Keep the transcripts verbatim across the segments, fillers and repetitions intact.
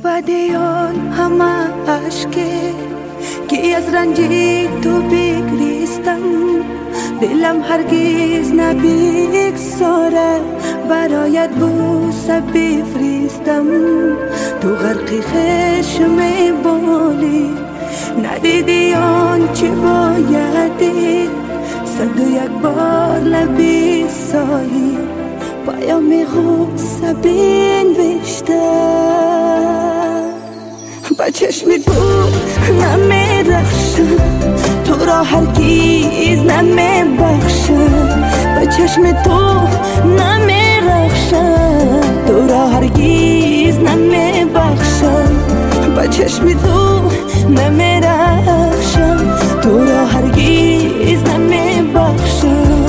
دیان همه عشقه که از رنجی تو بگریستم، دلم هرگز نبگذاره برایت بوسه بفرستم. تو غرق خشم بالی ندیدی آنچه بایدی، صد و یک بار لبی سایی پیام غصه بنوشته. با چشم تو نمیرخشم، تو را هرگز نمیبخشم. با چشم تو نمیرخشم، تو را هرگز نمیبخشم. با چشم تو نمیرخشم، تو را هرگز نمیبخشم.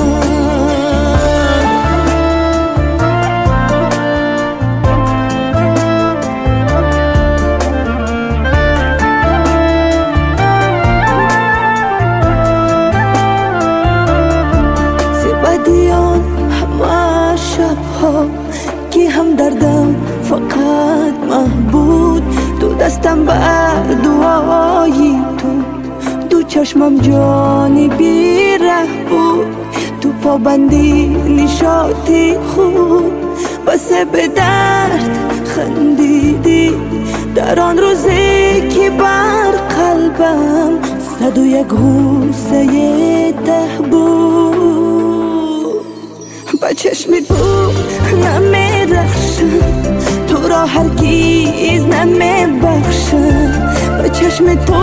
دیان همه شبها که هم دردم فقط محبود، تو دستم بر دعای تو، تو چشمم جانی بیره بود، تو پابندی نشاطی خوب. بس به درد خندیدی در آن روزی که بر قلبم صد و یک غوصه ده بود. با چشم تو نمیرخشم، تو را هرگز نمیبخشم. با چشم تو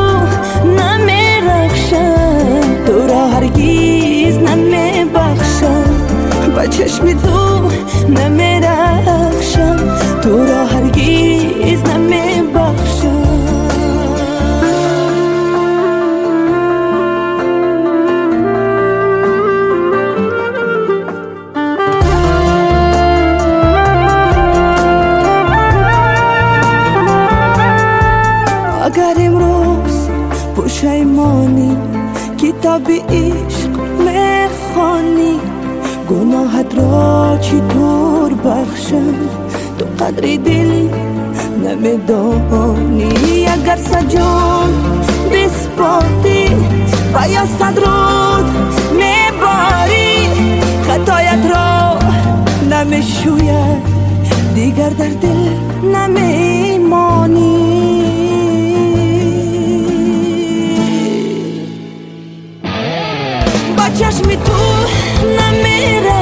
نمیرخشم، تو را هرگز نمیبخشم. با چشم تو نمیرخشم، تو را هرگز نمیبخشم. اگر امروز پشیمانی کتاب عشق میخوانی، گناهت را چطور بخشم تو قدر دل نمیدانی. اگر سجان بسپاتی و یا صد رود میباری، خطایت را نمیشوید دیگر در دل نمیمانی. با چشم تو نمیره